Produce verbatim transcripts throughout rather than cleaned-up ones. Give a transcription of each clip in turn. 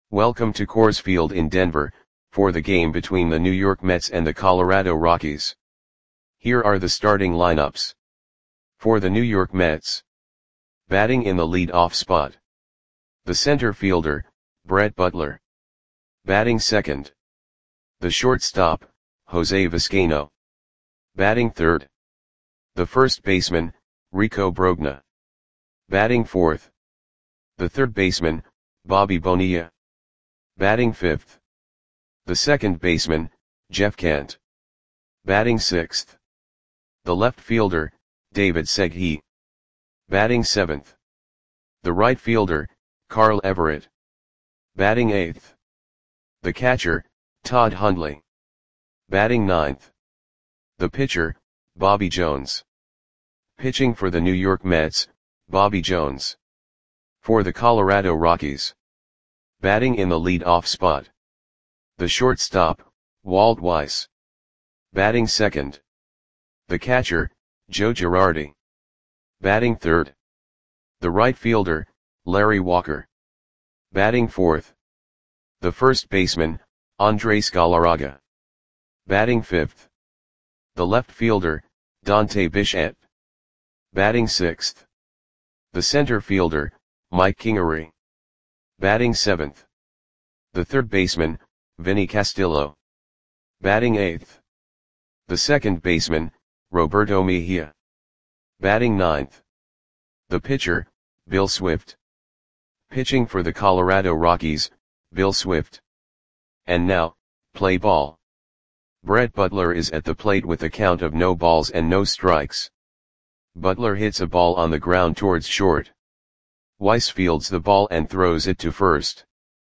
Welcome to Coors Field in Denver, for the game between the New York Mets and the Colorado Rockies. Here are the starting lineups. For the New York Mets. Batting in the lead-off spot. The center fielder, Brett Butler. Batting second. The shortstop, Jose Vizcaino. Batting third. The first baseman, Rico Brogna. Batting fourth. The third baseman, Bobby Bonilla. Batting fifth. The second baseman, Jeff Kent. Batting sixth. The left fielder, David Segui. Batting seventh. The right fielder, Carl Everett. Batting eighth. The catcher, Todd Hundley. Batting ninth. The pitcher, Bobby Jones. Pitching for the New York Mets, Bobby Jones. For the Colorado Rockies. Batting in the lead-off spot. The shortstop, Walt Weiss. Batting second. The catcher, Joe Girardi. Batting third. The right fielder, Larry Walker. Batting fourth. The first baseman, Andres Galarraga. Batting fifth. The left fielder, Dante Bichette. Batting sixth. The center fielder, Mike Kingery. Batting seventh. The third baseman, Vinny Castillo. Batting eighth. The second baseman, Roberto Mejia. Batting ninth. The pitcher, Bill Swift. Pitching for the Colorado Rockies, Bill Swift. And now, play ball. Brett Butler is at the plate with a count of no balls and no strikes. Butler hits a ball on the ground towards short. Weiss fields the ball and throws it to first.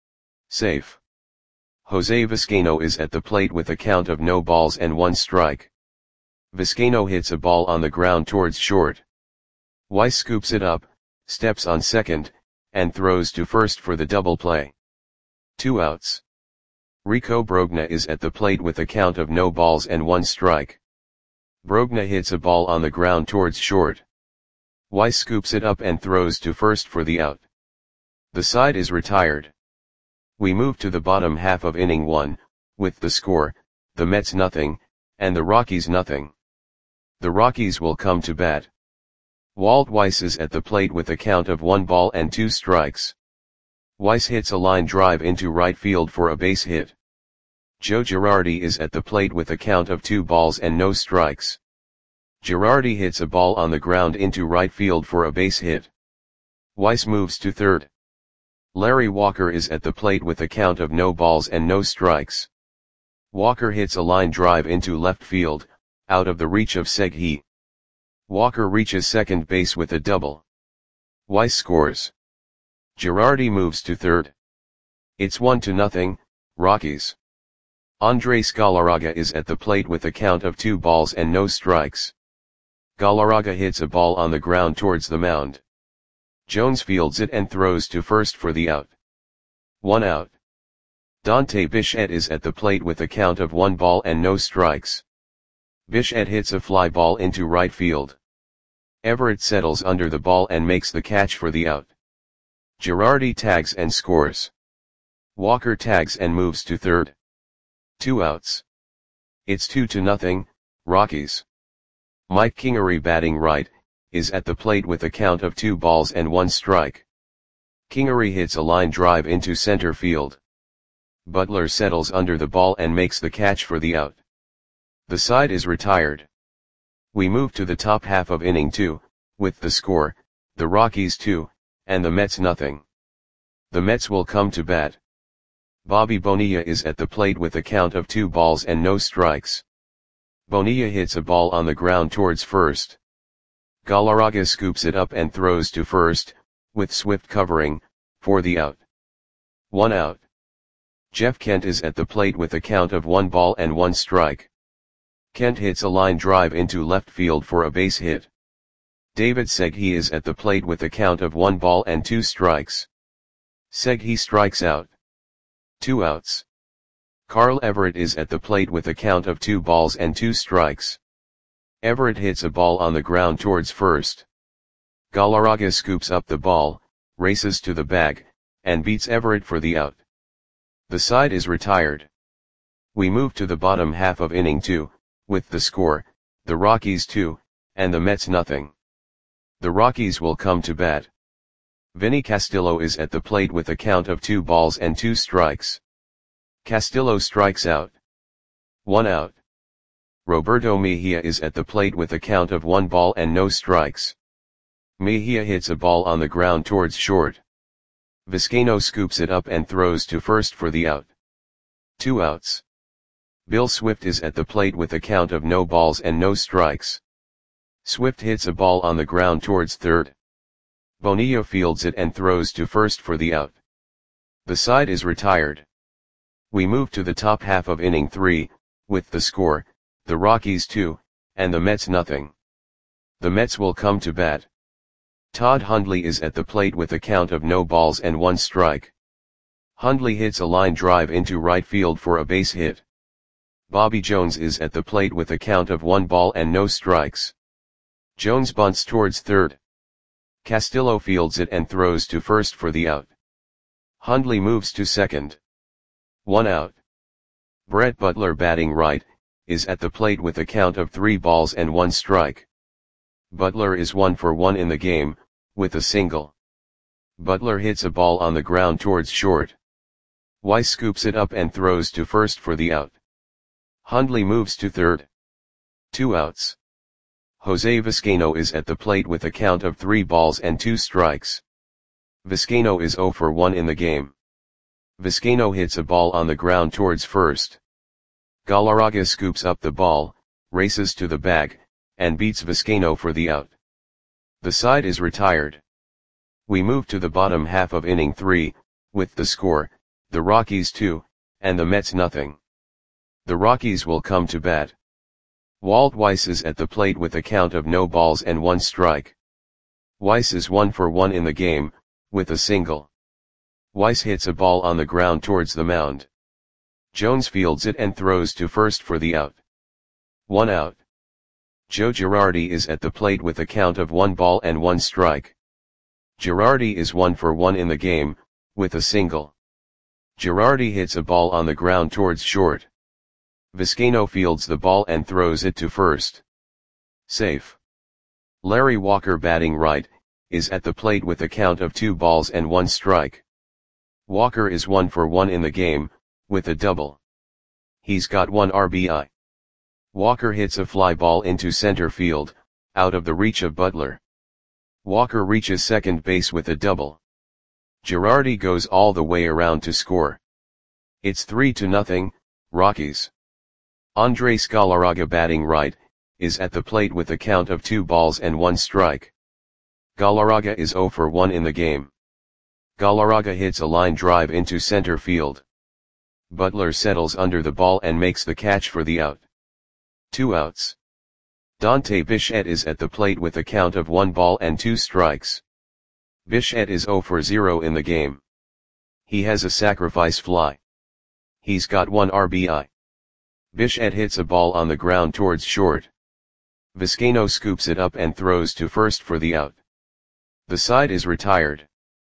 Safe. Jose Vizcaino is at the plate with a count of no balls and one strike. Vizcaino hits a ball on the ground towards short. Weiss scoops it up, steps on second, and throws to first for the double play. Two outs. Rico Brogna is at the plate with a count of no balls and one strike. Brogna hits a ball on the ground towards short. Weiss scoops it up and throws to first for the out. The side is retired. We move to the bottom half of inning one, with the score, the Mets nothing, and the Rockies nothing. The Rockies will come to bat. Walt Weiss is at the plate with a count of one ball and two strikes. Weiss hits a line drive into right field for a base hit. Joe Girardi is at the plate with a count of two balls and no strikes. Girardi hits a ball on the ground into right field for a base hit. Weiss moves to third. Larry Walker is at the plate with a count of no balls and no strikes. Walker hits a line drive into left field, out of the reach of Segui. Walker reaches second base with a double. Weiss scores. Girardi moves to third. It's one to nothing, Rockies. Andres Galarraga is at the plate with a count of two balls and no strikes. Galarraga hits a ball on the ground towards the mound. Jones fields it and throws to first for the out. One out. Dante Bichette is at the plate with a count of one ball and no strikes. Bichette hits a fly ball into right field. Everett settles under the ball and makes the catch for the out. Girardi tags and scores. Walker tags and moves to third. Two outs. It's two to nothing, Rockies. Mike Kingery, batting right, is at the plate with a count of two balls and one strike. Kingery hits a line drive into center field. Butler settles under the ball and makes the catch for the out. The side is retired. We move to the top half of inning two, with the score, the Rockies two, and the Mets nothing. The Mets will come to bat. Bobby Bonilla is at the plate with a count of two balls and no strikes. Bonilla hits a ball on the ground towards first. Galarraga scoops it up and throws to first, with Swift covering, for the out. One out. Jeff Kent is at the plate with a count of one ball and one strike. Kent hits a line drive into left field for a base hit. David Segui is at the plate with a count of one ball and two strikes. Segui strikes out. Two outs. Carl Everett is at the plate with a count of two balls and two strikes. Everett hits a ball on the ground towards first. Galarraga scoops up the ball, races to the bag, and beats Everett for the out. The side is retired. We move to the bottom half of inning two, with the score, the Rockies two, and the Mets nothing. The Rockies will come to bat. Vinny Castillo is at the plate with a count of two balls and two strikes. Castillo strikes out. One out. Roberto Mejia is at the plate with a count of one ball and no strikes. Mejia hits a ball on the ground towards short. Vizcaino scoops it up and throws to first for the out. Two outs. Bill Swift is at the plate with a count of no balls and no strikes. Swift hits a ball on the ground towards third. Bonilla fields it and throws to first for the out. The side is retired. We move to the top half of inning three, with the score, the Rockies two, and the Mets nothing. The Mets will come to bat. Todd Hundley is at the plate with a count of no balls and one strike. Hundley hits a line drive into right field for a base hit. Bobby Jones is at the plate with a count of one ball and no strikes. Jones bunts towards third. Castillo fields it and throws to first for the out. Hundley moves to second. One out. Brett Butler, batting right, is at the plate with a count of three balls and one strike. Butler is one for one in the game, with a single. Butler hits a ball on the ground towards short. Weiss scoops it up and throws to first for the out. Hundley moves to third. Two outs. Jose Vizcaino is at the plate with a count of three balls and two strikes. Vizcaino is zero for one in the game. Vizcaino hits a ball on the ground towards first. Galarraga scoops up the ball, races to the bag, and beats Vizcaino for the out. The side is retired. We move to the bottom half of inning three, with the score, the Rockies two, and the Mets nothing. The Rockies will come to bat. Walt Weiss is at the plate with a count of no balls and one strike. Weiss is one for one in the game, with a single. Weiss hits a ball on the ground towards the mound. Jones fields it and throws to first for the out. One out. Joe Girardi is at the plate with a count of one ball and one strike. Girardi is one for one in the game, with a single. Girardi hits a ball on the ground towards short. Vizcaino fields the ball and throws it to first. Safe. Larry Walker, batting right, is at the plate with a count of two balls and one strike. Walker is one for one in the game, with a double. He's got one R B I. Walker hits a fly ball into center field, out of the reach of Butler. Walker reaches second base with a double. Girardi goes all the way around to score. It's three to nothing, Rockies. Andres Galarraga, batting right, is at the plate with a count of two balls and one strike. Galarraga is zero for one in the game. Galarraga hits a line drive into center field. Butler settles under the ball and makes the catch for the out. Two outs. Dante Bichette is at the plate with a count of one ball and two strikes. Bichette is zero for zero in the game. He has a sacrifice fly. He's got one R B I. Bichette hits a ball on the ground towards short. Vizcaino scoops it up and throws to first for the out. The side is retired.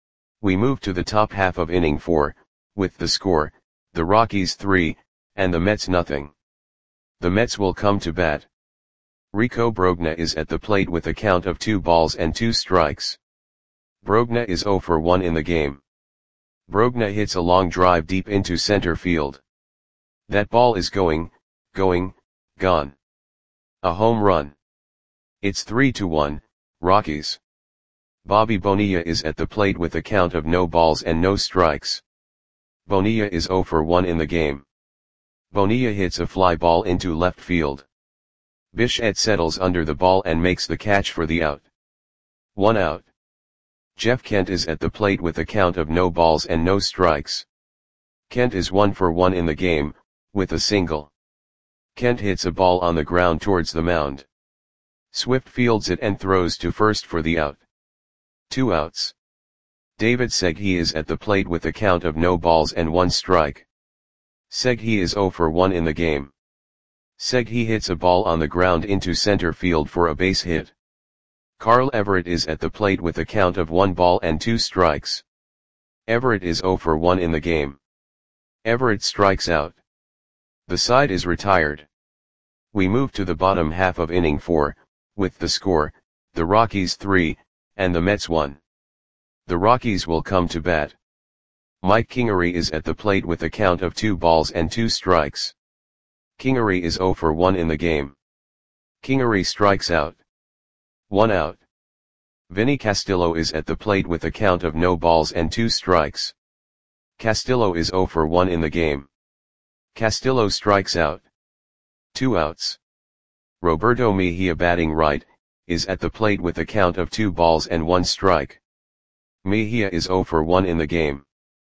We move to the top half of inning four, with the score, the Rockies three, and the Mets nothing. The Mets will come to bat. Rico Brogna is at the plate with a count of two balls and two strikes. Brogna is zero for one in the game. Brogna hits a long drive deep into center field. That ball is going, going, gone. A home run. It's three to one, Rockies. Bobby Bonilla is at the plate with a count of no balls and no strikes. Bonilla is zero for one in the game. Bonilla hits a fly ball into left field. Bichette settles under the ball and makes the catch for the out. One out. Jeff Kent is at the plate with a count of no balls and no strikes. Kent is one for one in the game, with a single. Kent hits a ball on the ground towards the mound. Swift fields it and throws to first for the out. Two outs. David Segui is at the plate with a count of no balls and one strike. Segui is zero for one in the game. Segui hits a ball on the ground into center field for a base hit. Carl Everett is at the plate with a count of one ball and two strikes. Everett is zero for one in the game. Everett strikes out. The side is retired. We move to the bottom half of inning four, with the score, the Rockies three, and the Mets one. The Rockies will come to bat. Mike Kingery is at the plate with a count of two balls and two strikes. Kingery is oh for one in the game. Kingery strikes out. One out. Vinny Castillo is at the plate with a count of no balls and two strikes. Castillo is oh for one in the game. Castillo strikes out. Two outs. Roberto Mejia, batting right, is at the plate with a count of two balls and one strike. Mejia is oh for one in the game.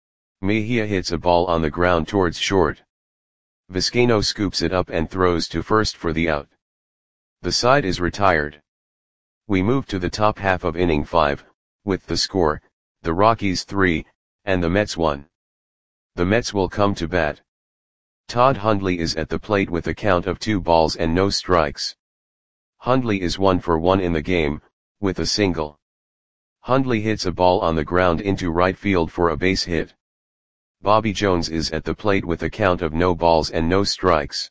Mejia hits a ball on the ground towards short. Vizcaino scoops it up and throws to first for the out. The side is retired. We move to the top half of inning five, with the score, the Rockies three, and the Mets one. The Mets will come to bat. Todd Hundley is at the plate with a count of two balls and no strikes. Hundley is one for one in the game, with a single. Hundley hits a ball on the ground into right field for a base hit. Bobby Jones is at the plate with a count of no balls and no strikes.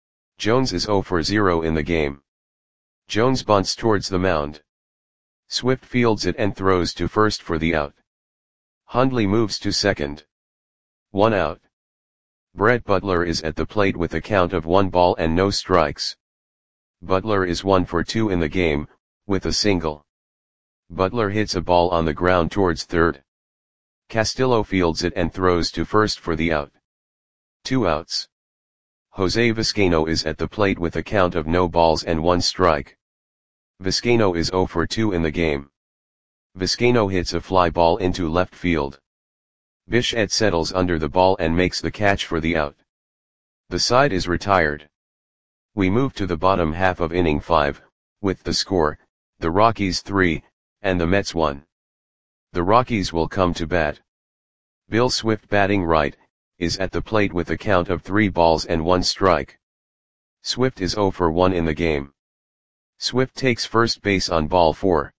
Jones is oh for zero in the game. Jones bunts towards the mound. Swift fields it and throws to first for the out. Hundley moves to second. One out. Brett Butler is at the plate with a count of one ball and no strikes. Butler is one for two in the game, with a single. Butler hits a ball on the ground towards third. Castillo fields it and throws to first for the out. Two outs. Jose Vizcaino is at the plate with a count of no balls and one strike. Vizcaino is oh for two in the game. Vizcaino hits a fly ball into left field. Bichette settles under the ball and makes the catch for the out. The side is retired. We move to the bottom half of inning five, with the score, the Rockies three, and the Mets one. The Rockies will come to bat. Bill Swift, batting right, is at the plate with a count of three balls and one strike. Swift is oh for one in the game. Swift takes first base on ball four.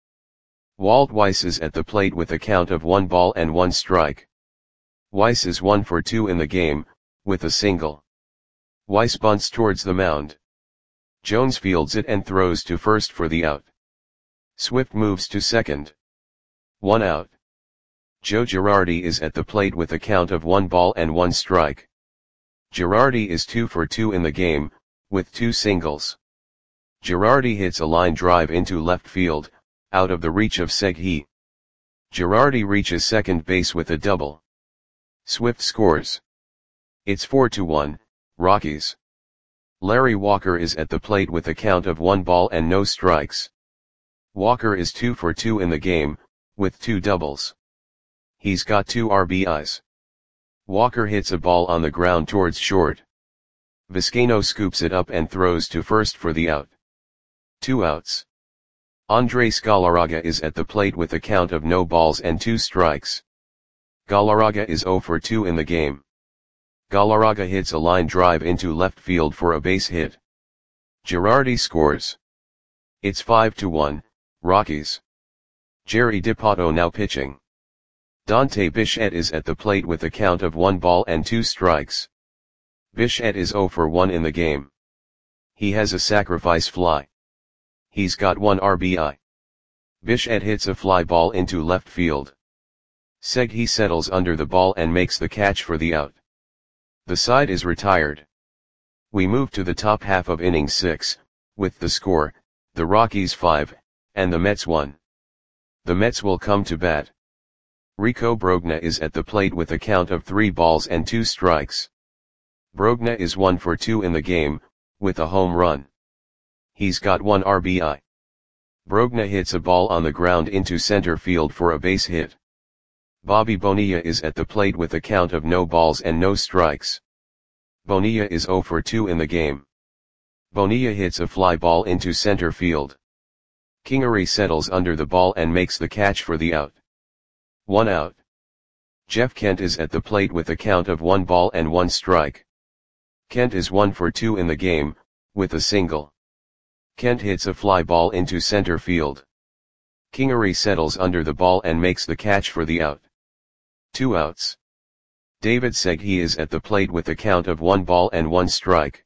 Walt Weiss is at the plate with a count of one ball and one strike. Weiss is one for two in the game, with a single. Weiss bunts towards the mound. Jones fields it and throws to first for the out. Swift moves to second. One out. Joe Girardi is at the plate with a count of one ball and one strike. Girardi is two for two in the game, with two singles. Girardi hits a line drive into left field, out of the reach of Segui. Girardi reaches second base with a double. Swift scores. It's four to one, Rockies. Larry Walker is at the plate with a count of one ball and no strikes. Walker is two for two in the game, with two doubles. He's got two R B Is. Walker hits a ball on the ground towards short. Vizcaino scoops it up and throws to first for the out. Two outs. Andres Galarraga is at the plate with a count of no balls and two strikes. Galarraga is oh for two in the game. Galarraga hits a line drive into left field for a base hit. Girardi scores. It's five to one, Rockies. Jerry Dipoto now pitching. Dante Bichette is at the plate with a count of one ball and two strikes. Bichette is oh for one in the game. He has a sacrifice fly. He's got one R B I. Bichette hits a fly ball into left field. Segui settles under the ball and makes the catch for the out. The side is retired. We move to the top half of inning six, with the score, the Rockies five, and the Mets one. The Mets will come to bat. Rico Brogna is at the plate with a count of three balls and two strikes. Brogna is one for two in the game, with a home run. He's got one R B I. Brogna hits a ball on the ground into center field for a base hit. Bobby Bonilla is at the plate with a count of no balls and no strikes. Bonilla is oh for two in the game. Bonilla hits a fly ball into center field. Kingery settles under the ball and makes the catch for the out. One out. Jeff Kent is at the plate with a count of one ball and one strike. Kent is one for two in the game, with a single. Kent hits a fly ball into center field. Kingery settles under the ball and makes the catch for the out. Two outs. David Seghi is at the plate with a count of one ball and one strike.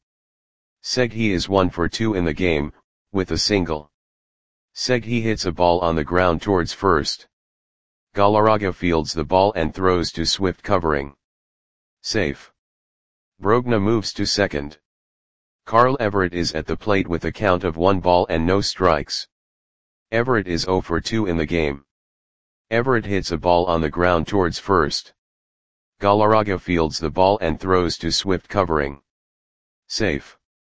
Seghi is one for two in the game, with a single. Seghi hits a ball on the ground towards first. Galarraga fields the ball and throws to swift covering. Safe. Brogna moves to second. Carl Everett is at the plate with a count of one ball and no strikes. Everett is zero for two in the game. Everett hits a ball on the ground towards first. Galarraga fields the ball and throws to swift covering. Safe.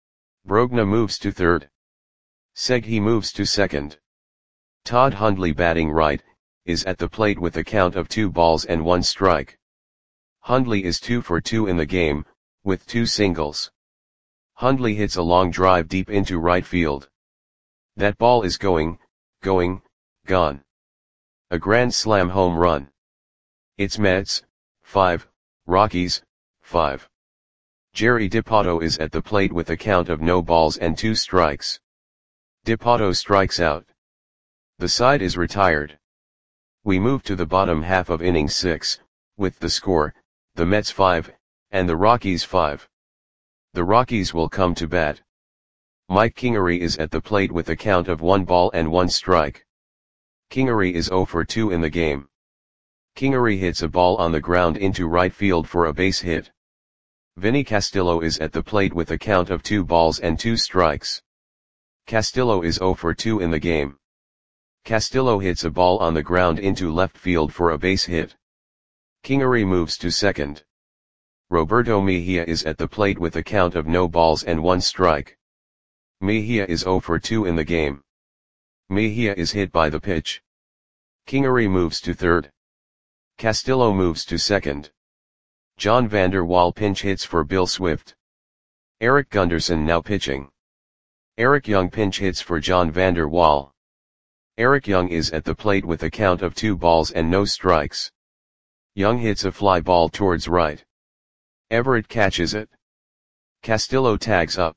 Brogna moves to third. Seghi moves to second. Todd Hundley, batting right, is at the plate with a count of two balls and one strike. Hundley is two for two in the game, with two singles. Hundley hits a long drive deep into right field. That ball is going, going, gone. A grand slam home run. It's Mets, five, Rockies, five. Jerry Dipoto is at the plate with a count of no balls and two strikes. Dipoto strikes out. The side is retired. We move to the bottom half of inning six, with the score, the Mets five, and the Rockies five. The Rockies will come to bat. Mike Kingery is at the plate with a count of one ball and one strike. Kingery is zero for two in the game. Kingery hits a ball on the ground into right field for a base hit. Vinny Castillo is at the plate with a count of two balls and two strikes. Castillo is zero for two in the game. Castillo hits a ball on the ground into left field for a base hit. Kingery moves to second. Roberto Mejia is at the plate with a count of no balls and one strike. Mejia is zero for two in the game. Mejia is hit by the pitch. Kingery moves to third. Castillo moves to second. John Vander Wal pinch hits for Bill Swift. Eric Gunderson now pitching. Eric Young pinch hits for John Vander Wal. Eric Young is at the plate with a count of two balls and no strikes. Young hits a fly ball towards right. Everett catches it. Castillo tags up.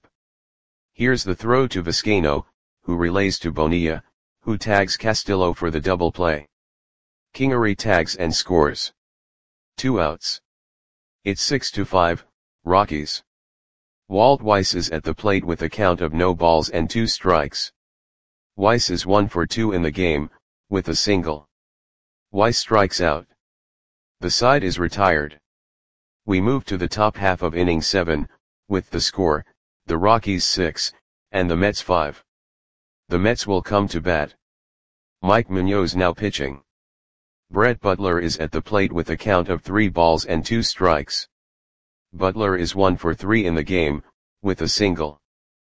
Here's the throw to Vizcaino, who relays to Bonilla, who tags Castillo for the double play. Kingery tags and scores. Two outs. It's six to five, Rockies. Walt Weiss is at the plate with a count of no balls and two strikes. Weiss is one for two in the game, with a single. Weiss strikes out. The side is retired. We move to the top half of inning seven, with the score, the Rockies six, and the Mets five. The Mets will come to bat. Mike Munoz now pitching. Brett Butler is at the plate with a count of three balls and two strikes. Butler is one for three in the game, with a single.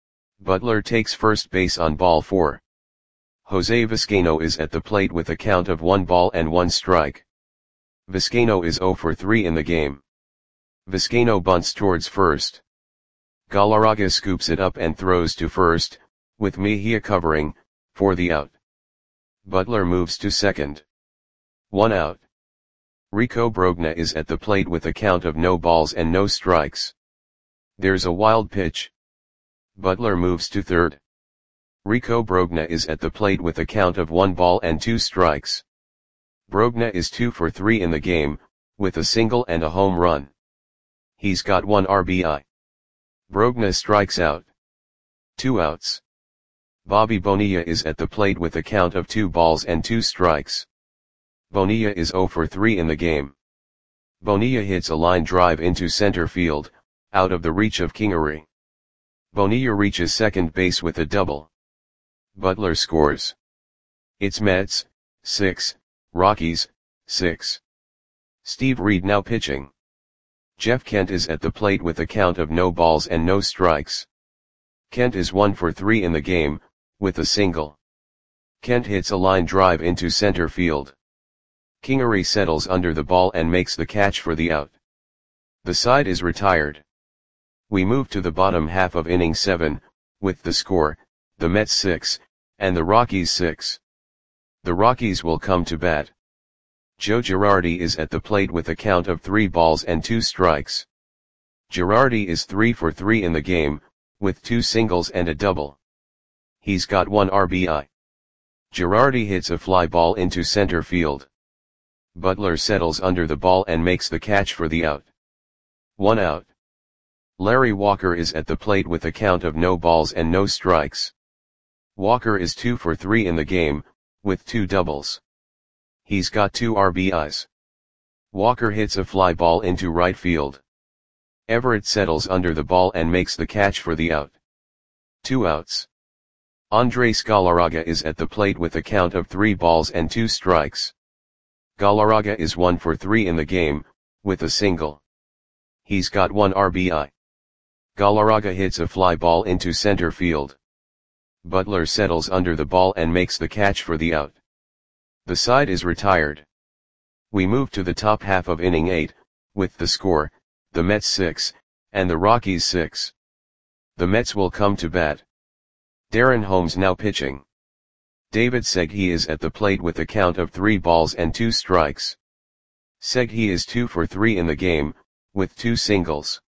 Butler takes first base on ball four. Jose Vizcaino is at the plate with a count of one ball and one strike. Vizcaino is zero for three in the game. Vizcaino bunts towards first. Galarraga scoops it up and throws to first, with Mejia covering, for the out. Butler moves to second. One out. Rico Brogna is at the plate with a count of no balls and no strikes. There's a wild pitch. Butler moves to third. Rico Brogna is at the plate with a count of one ball and two strikes. Brogna is two for three in the game, with a single and a home run. He's got one R B I. Brogna strikes out. Two outs. Bobby Bonilla is at the plate with a count of two balls and two strikes. Bonilla is zero for three in the game. Bonilla hits a line drive into center field, out of the reach of Kingery. Bonilla reaches second base with a double. Butler scores. It's Mets, six, Rockies, six. Steve Reed now pitching. Jeff Kent is at the plate with a count of no balls and no strikes. Kent is one for three in the game, with a single. Kent hits a line drive into center field. Kingery settles under the ball and makes the catch for the out. The side is retired. We move to the bottom half of inning seven, with the score, the Mets six, and the Rockies six. The Rockies will come to bat. Joe Girardi is at the plate with a count of three balls and two strikes. Girardi is three for three in the game, with two singles and a double. He's got one R B I. Girardi hits a fly ball into center field. Butler settles under the ball and makes the catch for the out. One out. Larry Walker is at the plate with a count of no balls and no strikes. Walker is two for three in the game, with two doubles. He's got two R B Is. Walker hits a fly ball into right field. Everett settles under the ball and makes the catch for the out. Two outs. Andres Galarraga is at the plate with a count of three balls and two strikes. Galarraga is one for three in the game, with a single. He's got one R B I. Galarraga hits a fly ball into center field. Butler settles under the ball and makes the catch for the out. The side is retired. We move to the top half of inning eight, with the score, the Mets six, and the Rockies six. The Mets will come to bat. Darren Holmes now pitching. David Segui is at the plate with a count of three balls and two strikes. Segui is two for three in the game, with two singles.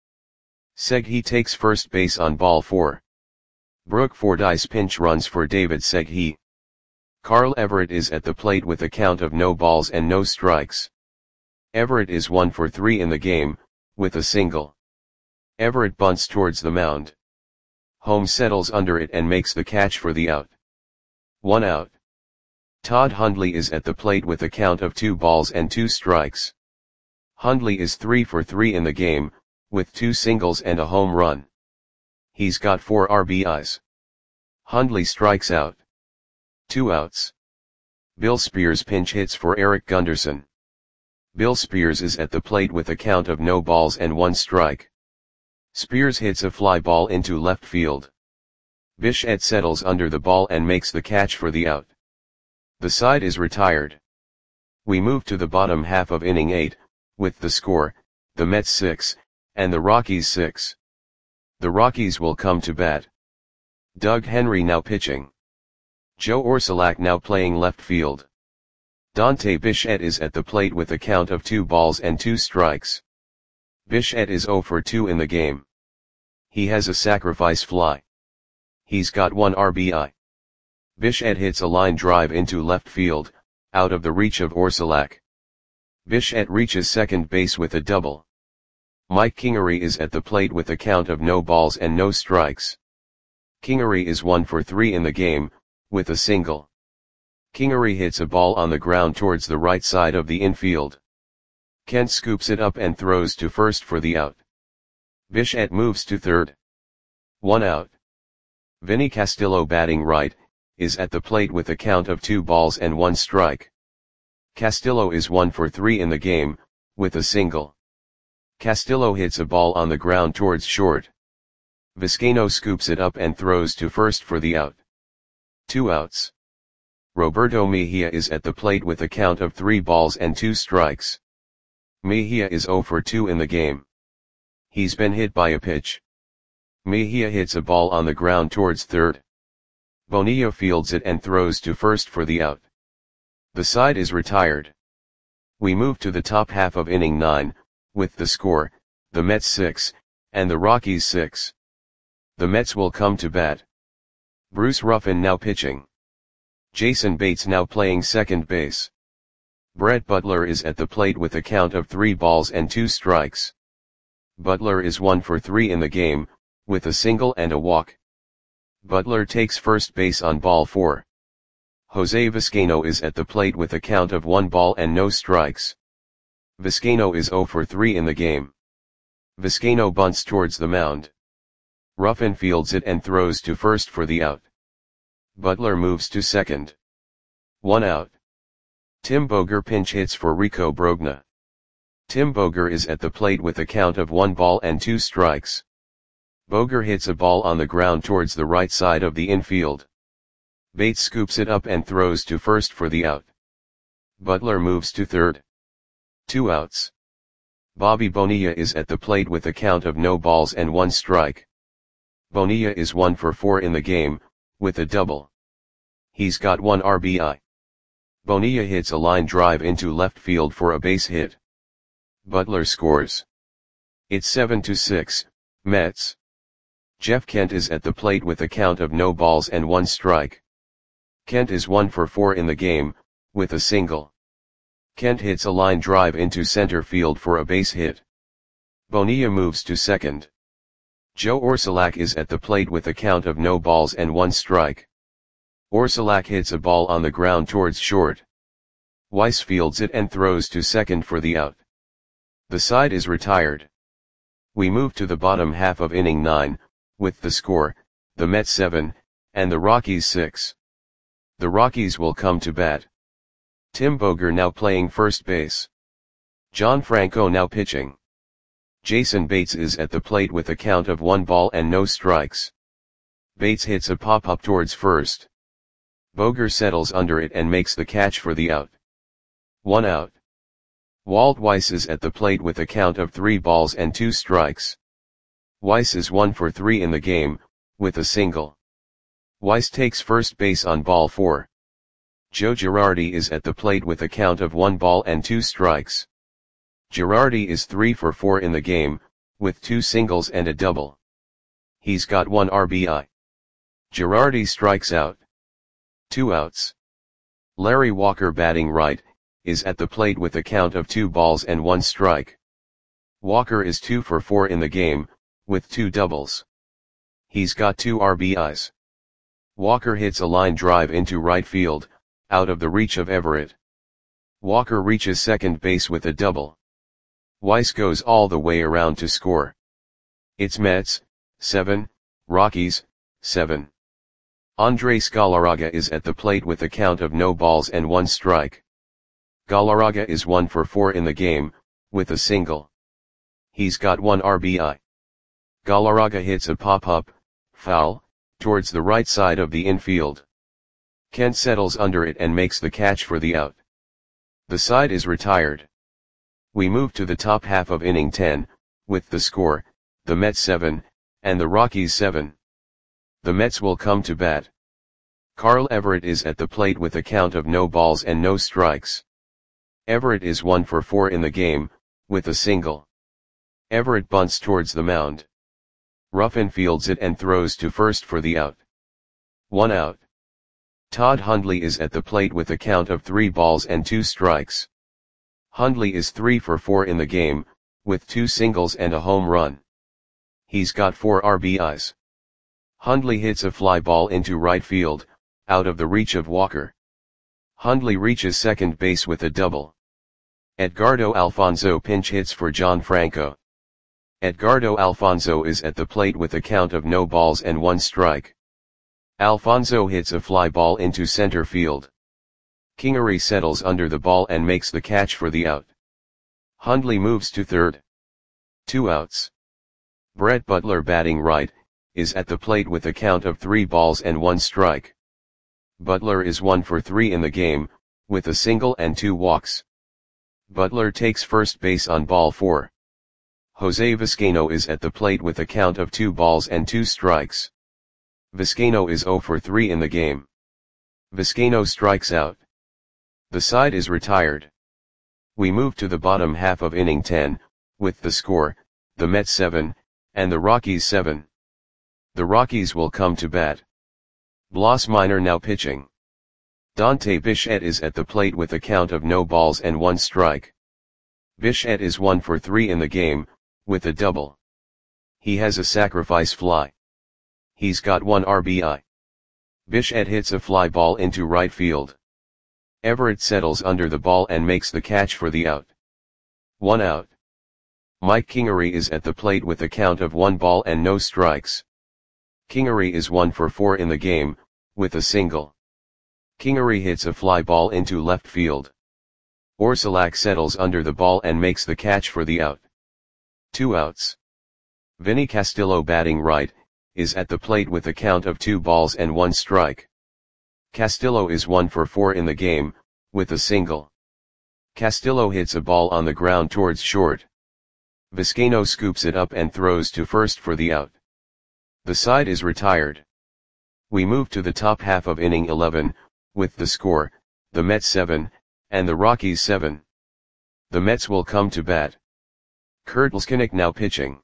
Segui takes first base on ball four. Brooke Fordyce pinch runs for David Segui. Carl Everett is at the plate with a count of no balls and no strikes. Everett is one for three in the game, with a single. Everett bunts towards the mound. Holmes settles under it and makes the catch for the out. One out. Todd Hundley is at the plate with a count of two balls and two strikes. Hundley is three for three in the game, with two singles and a home run. He's got four R B Is. Hundley strikes out. Two outs. Bill Spears pinch hits for Eric Gunderson. Bill Spears is at the plate with a count of no balls and one strike. Spears hits a fly ball into left field. Bichette settles under the ball and makes the catch for the out. The side is retired. We move to the bottom half of inning eight, with the score, the Mets six, and the Rockies six. The Rockies will come to bat. Doug Henry now pitching. Joe Orsulak now playing left field. Dante Bichette is at the plate with a count of two balls and two strikes. Bichette is zero for two in the game. He has a sacrifice fly. He's got one R B I. Bichette hits a line drive into left field, out of the reach of Orsulak. Bichette reaches second base with a double. Mike Kingery is at the plate with a count of no balls and no strikes. Kingery is one for three in the game, with a single. Kingery hits a ball on the ground towards the right side of the infield. Kent scoops it up and throws to first for the out. Bichette moves to third. One out. Vinny Castillo batting right, is at the plate with a count of two balls and one strike. Castillo is one for three in the game, with a single. Castillo hits a ball on the ground towards short. Vizcaino scoops it up and throws to first for the out. Two outs. Roberto Mejia is at the plate with a count of three balls and two strikes. Mejia is zero for two in the game. He's been hit by a pitch. Mejia hits a ball on the ground towards third. Bonilla fields it and throws to first for the out. The side is retired. We move to the top half of inning nine, with the score, the Mets six, and the Rockies six. The Mets will come to bat. Bruce Ruffin now pitching. Jason Bates now playing second base. Brett Butler is at the plate with a count of three balls and two strikes. Butler is one for three in the game, with a single and a walk. Butler takes first base on ball four. Jose Vizcaino is at the plate with a count of one ball and no strikes. Vizcaino is zero for three in the game. Vizcaino bunts towards the mound. Ruffin fields it and throws to first for the out. Butler moves to second. One out. Tim Boger pinch hits for Rico Brogna. Tim Boger is at the plate with a count of one ball and two strikes. Boger hits a ball on the ground towards the right side of the infield. Bates scoops it up and throws to first for the out. Butler moves to third. Two outs. Bobby Bonilla is at the plate with a count of no balls and one strike. Bonilla is one for four in the game, with a double. He's got one R B I. Bonilla hits a line drive into left field for a base hit. Butler scores. It's seven to six, Mets. Jeff Kent is at the plate with a count of no balls and one strike. Kent is one for four in the game, with a single. Kent hits a line drive into center field for a base hit. Bonilla moves to second. Joe Orsulak is at the plate with a count of no balls and one strike. Orsulak hits a ball on the ground towards short. Weiss fields it and throws to second for the out. The side is retired. We move to the bottom half of inning nine, with the score, the Mets seven, and the Rockies six. The Rockies will come to bat. Tim Boger now playing first base. John Franco now pitching. Jason Bates is at the plate with a count of one ball and no strikes. Bates hits a pop-up towards first. Boger settles under it and makes the catch for the out. One out. Walt Weiss is at the plate with a count of three balls and two strikes. Weiss is one for three in the game, with a single. Weiss takes first base on ball four. Joe Girardi is at the plate with a count of one ball and two strikes. Girardi is three for four in the game, with two singles and a double. He's got one R B I. Girardi strikes out. Two outs. Larry Walker batting right, is at the plate with a count of two balls and one strike. Walker is two for four in the game, with two doubles. He's got two R B Is. Walker hits a line drive into right field, out of the reach of Everett. Walker reaches second base with a double. Weiss goes all the way around to score. It's Mets, seven, Rockies, seven. Andres Galarraga is at the plate with a count of no balls and one strike. Galarraga is one for four in the game, with a single. He's got one R B I. Galarraga hits a pop-up, foul, towards the right side of the infield. Kent settles under it and makes the catch for the out. The side is retired. We move to the top half of inning ten, with the score, the Mets seven, and the Rockies seven. The Mets will come to bat. Carl Everett is at the plate with a count of no balls and no strikes. Everett is one for four in the game, with a single. Everett bunts towards the mound. Ruffin fields it and throws to first for the out. One out. Todd Hundley is at the plate with a count of three balls and two strikes. Hundley is three for four in the game, with two singles and a home run. He's got four R B Is. Hundley hits a fly ball into right field, out of the reach of Walker. Hundley reaches second base with a double. Edgardo Alfonzo pinch hits for John Franco. Edgardo Alfonzo is at the plate with a count of no balls and one strike. Alfonzo hits a fly ball into center field. Kingery settles under the ball and makes the catch for the out. Hundley moves to third. Two outs. Brett Butler batting right, is at the plate with a count of three balls and one strike. Butler is one for three in the game, with a single and two walks. Butler takes first base on ball four. Jose Vizcaino is at the plate with a count of two balls and two strikes. Vizcaino is zero for three in the game. Vizcaino strikes out. The side is retired. We move to the bottom half of inning ten, with the score, the Mets seven, and the Rockies seven. The Rockies will come to bat. Blas Minor now pitching. Dante Bichette is at the plate with a count of no balls and one strike. Bichette is one for three in the game, with a double. He has a sacrifice fly. He's got one R B I. Bichette hits a fly ball into right field. Everett settles under the ball and makes the catch for the out. One out. Mike Kingery is at the plate with a count of one ball and no strikes. Kingery is one for four in the game, with a single. Kingery hits a fly ball into left field. Orsulak settles under the ball and makes the catch for the out. Two outs. Vinny Castillo batting right, is at the plate with a count of two balls and one strike. Castillo is one for four in the game, with a single. Castillo hits a ball on the ground towards short. Vizcaino scoops it up and throws to first for the out. The side is retired. We move to the top half of inning eleven, with the score, the Mets seven, and the Rockies seven. The Mets will come to bat. Kurt Leskinick now pitching.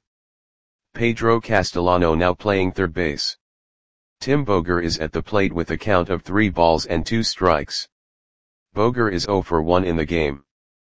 Pedro Castellano now playing third base. Tim Boger is at the plate with a count of three balls and two strikes. Boger is zero for one in the game.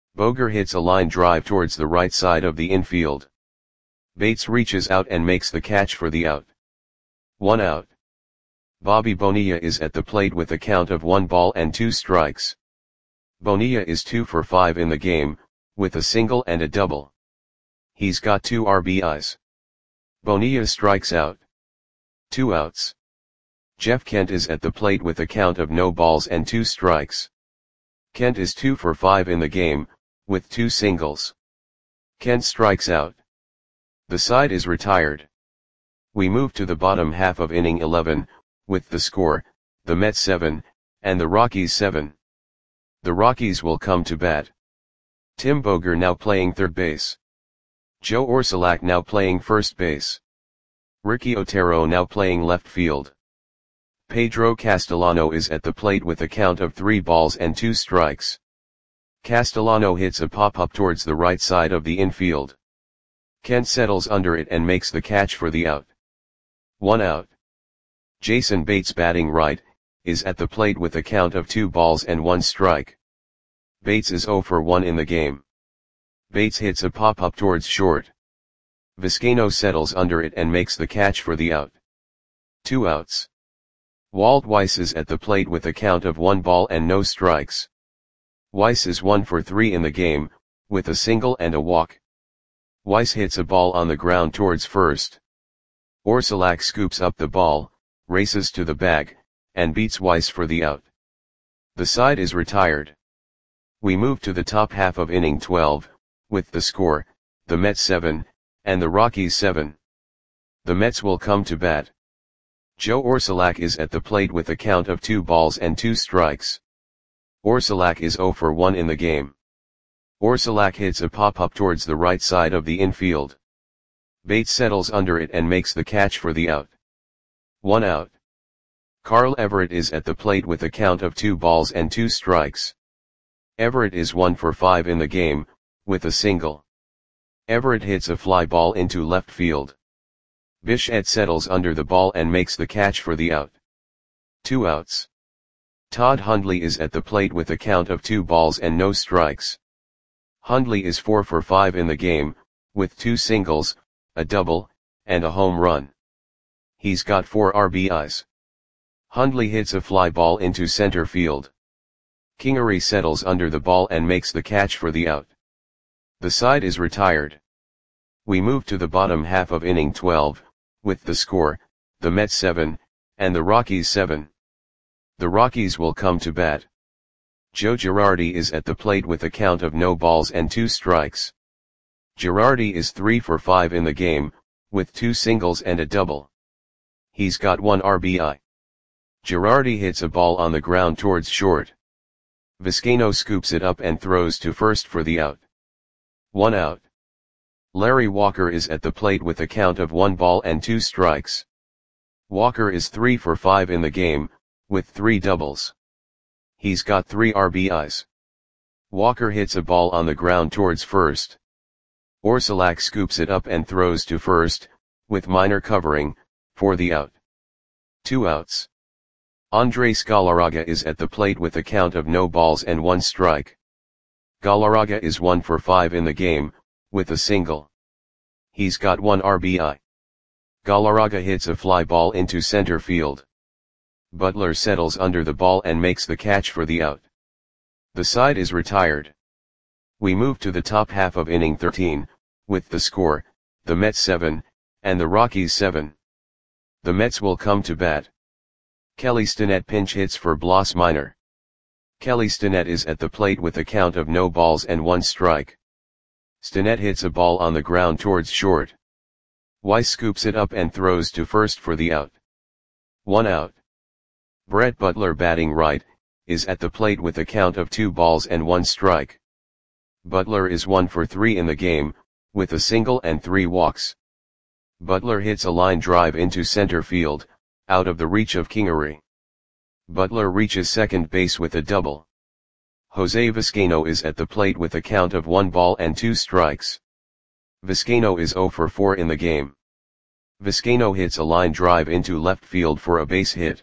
Boger hits a line drive towards the right side of the infield. Bates reaches out and makes the catch for the out. One out. Bobby Bonilla is at the plate with a count of one ball and two strikes. Bonilla is two for five in the game, with a single and a double. He's got two R B Is. Bonilla strikes out. Two outs. Jeff Kent is at the plate with a count of no balls and two strikes. Kent is two for five in the game, with two singles. Kent strikes out. The side is retired. We move to the bottom half of inning eleven, with the score, the Mets seven, and the Rockies seven. The Rockies will come to bat. Tim Boger now playing third base. Joe Orsulak now playing first base. Ricky Otero now playing left field. Pedro Castellano is at the plate with a count of three balls and two strikes. Castellano hits a pop-up towards the right side of the infield. Kent settles under it and makes the catch for the out. One out. Jason Bates, batting right, is at the plate with a count of two balls and one strike. Bates is zero for one in the game. Bates hits a pop-up towards short. Vizcaino settles under it and makes the catch for the out. Two outs. Walt Weiss is at the plate with a count of one ball and no strikes. Weiss is one for three in the game, with a single and a walk. Weiss hits a ball on the ground towards first. Orsulak scoops up the ball, races to the bag, and beats Weiss for the out. The side is retired. We move to the top half of inning twelve, with the score, the Mets seven, and the Rockies seven. The Mets will come to bat. Joe Orsulak is at the plate with a count of two balls and two strikes. Orsulak is zero for one in the game. Orsulak hits a pop-up towards the right side of the infield. Bates settles under it and makes the catch for the out. One out. Carl Everett is at the plate with a count of two balls and two strikes. Everett is one for five in the game, with a single. Everett hits a fly ball into left field. Bichette settles under the ball and makes the catch for the out. Two outs. Todd Hundley is at the plate with a count of two balls and no strikes. Hundley is four for five in the game, with two singles, a double, and a home run. He's got four R B Is. Hundley hits a fly ball into center field. Kingery settles under the ball and makes the catch for the out. The side is retired. We move to the bottom half of inning twelve, with the score, the Mets seven, and the Rockies seven. The Rockies will come to bat. Joe Girardi is at the plate with a count of no balls and two strikes. Girardi is three for five in the game, with two singles and a double. He's got one R B I. Girardi hits a ball on the ground towards short. Vizcaino scoops it up and throws to first for the out. One out. Larry Walker is at the plate with a count of one ball and two strikes. Walker is three for five in the game, with three doubles. He's got three R B Is. Walker hits a ball on the ground towards first. Orsulak scoops it up and throws to first, with Minor covering, for the out. Two outs. Andres Galarraga is at the plate with a count of no balls and one strike. Galarraga is one for five in the game, with a single. He's got one R B I. Galarraga hits a fly ball into center field. Butler settles under the ball and makes the catch for the out. The side is retired. We move to the top half of inning thirteen, with the score, the Mets seven, and the Rockies seven. The Mets will come to bat. Kelly Stinnett pinch hits for Blas Minor. Kelly Stinnett is at the plate with a count of no balls and one strike. Stinnett hits a ball on the ground towards short. Weiss scoops it up and throws to first for the out. One out. Brett Butler, batting right, is at the plate with a count of two balls and one strike. Butler is one for three in the game, with a single and three walks. Butler hits a line drive into center field, out of the reach of Kingery. Butler reaches second base with a double. Jose Vizcaino is at the plate with a count of one ball and two strikes. Vizcaino is zero for four in the game. Vizcaino hits a line drive into left field for a base hit.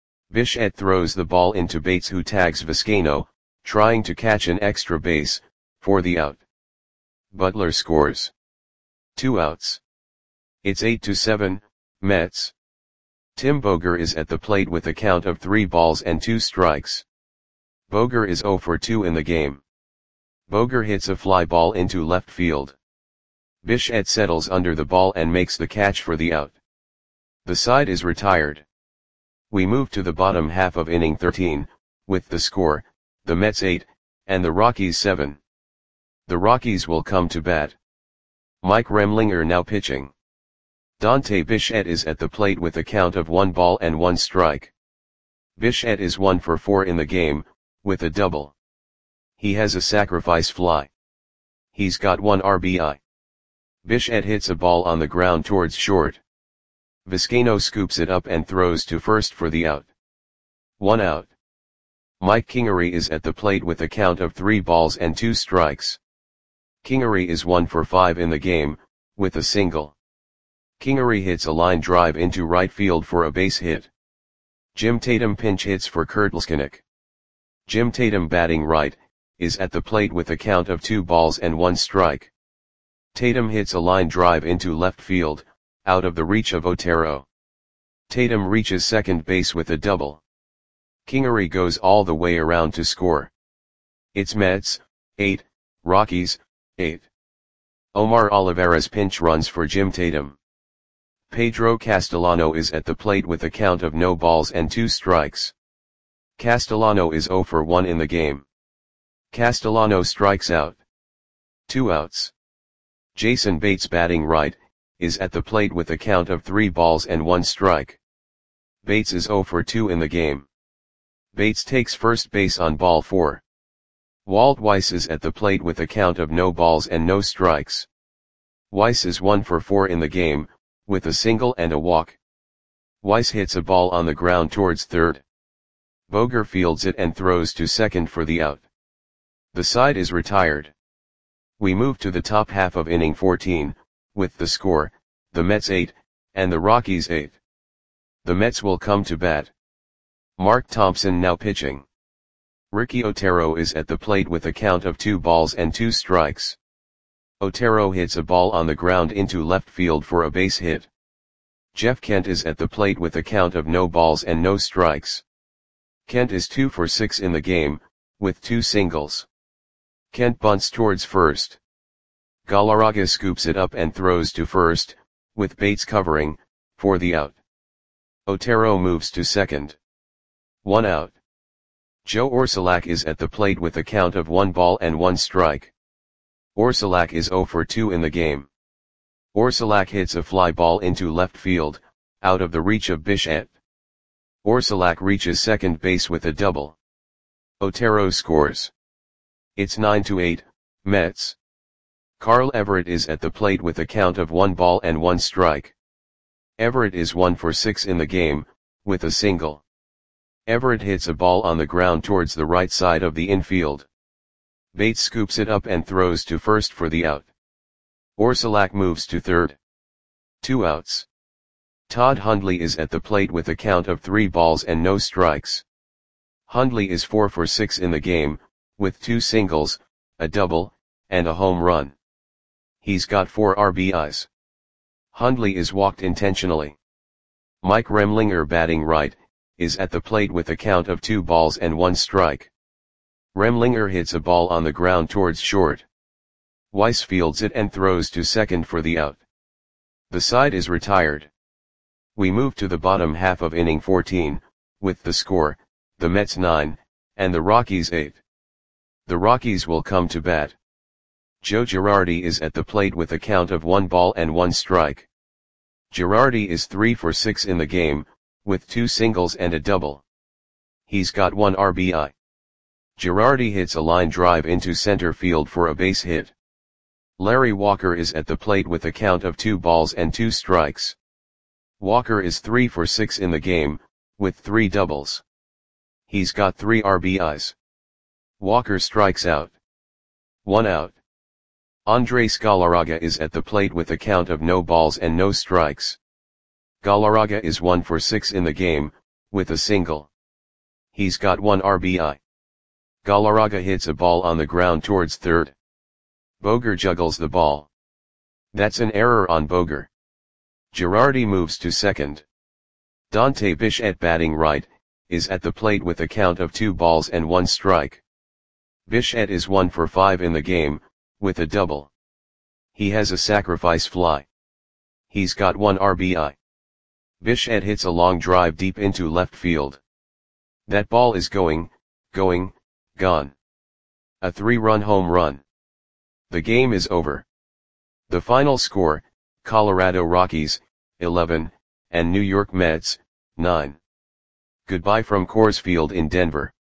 Bichette throws the ball into Bates, who tags Vizcaino, trying to catch an extra base, for the out. Butler scores. Two outs. It's eight to seven, Mets. Tim Boger is at the plate with a count of three balls and two strikes. Boger is zero for two in the game. Boger hits a fly ball into left field. Bichette settles under the ball and makes the catch for the out. The side is retired. We move to the bottom half of inning thirteen, with the score, the Mets eight, and the Rockies seven. The Rockies will come to bat. Mike Remlinger now pitching. Dante Bichette is at the plate with a count of one ball and one strike. Bichette is one for four in the game, with a double. He has a sacrifice fly. He's got one R B I. Bichette hits a ball on the ground towards short. Vizcaino scoops it up and throws to first for the out. One out. Mike Kingery is at the plate with a count of three balls and two strikes. Kingery is one for five in the game, with a single. Kingery hits a line drive into right field for a base hit. Jim Tatum pinch hits for Kurt Leschenach. Jim Tatum, batting right, is at the plate with a count of two balls and one strike. Tatum hits a line drive into left field, out of the reach of Otero. Tatum reaches second base with a double. Kingery goes all the way around to score. It's Mets, eight, Rockies, eight. Omar Olivares pinch runs for Jim Tatum. Pedro Castellano is at the plate with a count of no balls and two strikes. Castellano is zero for one in the game. Castellano strikes out. Two outs. Jason Bates, batting right, is at the plate with a count of three balls and one strike. Bates is zero for two in the game. Bates takes first base on ball four. Walt Weiss is at the plate with a count of no balls and no strikes. Weiss is one for four in the game, with a single and a walk. Weiss hits a ball on the ground towards third. Boger fields it and throws to second for the out. The side is retired. We move to the top half of inning fourteen, with the score, the Mets eight, and the Rockies eight. The Mets will come to bat. Mark Thompson now pitching. Ricky Otero is at the plate with a count of two balls and two strikes. Otero hits a ball on the ground into left field for a base hit. Jeff Kent is at the plate with a count of no balls and no strikes. Kent is two for six in the game, with two singles. Kent bunts towards first. Galarraga scoops it up and throws to first, with Bates covering, for the out. Otero moves to second. One out. Joe Orsulak is at the plate with a count of one ball and one strike. Orsulak is zero for two in the game. Orsulak hits a fly ball into left field, out of the reach of Bichette. Orsulak reaches second base with a double. Otero scores. It's nine to eight, Mets. Carl Everett is at the plate with a count of one ball and one strike. Everett is one for six in the game, with a single. Everett hits a ball on the ground towards the right side of the infield. Bates scoops it up and throws to first for the out. Orsulak moves to third. Two outs. Todd Hundley is at the plate with a count of three balls and no strikes. Hundley is four for six in the game, with two singles, a double, and a home run. He's got four R B Is. Hundley is walked intentionally. Mike Remlinger, batting right, is at the plate with a count of two balls and one strike. Remlinger hits a ball on the ground towards short. Weiss fields it and throws to second for the out. The side is retired. We move to the bottom half of inning fourteen, with the score, the Mets nine, and the Rockies eight. The Rockies will come to bat. Joe Girardi is at the plate with a count of one ball and one strike. Girardi is three for six in the game, with two singles and a double. He's got one R B I. Girardi hits a line drive into center field for a base hit. Larry Walker is at the plate with a count of two balls and two strikes. Walker is three for six in the game, with three doubles. He's got three R B Is. Walker strikes out. One out. Andres Galarraga is at the plate with a count of no balls and no strikes. Galarraga is one for six in the game, with a single. He's got one R B I. Galarraga hits a ball on the ground towards third. Boger juggles the ball. That's an error on Boger. Girardi moves to second. Dante Bichette, batting right, is at the plate with a count of two balls and one strike. Bichette is one for five in the game, with a double. He has a sacrifice fly. He's got one R B I. Bichette hits a long drive deep into left field. That ball is going, going, gone. A three-run home run. The game is over. The final score, Colorado Rockies, eleven, and New York Mets, nine. Goodbye from Coors Field in Denver.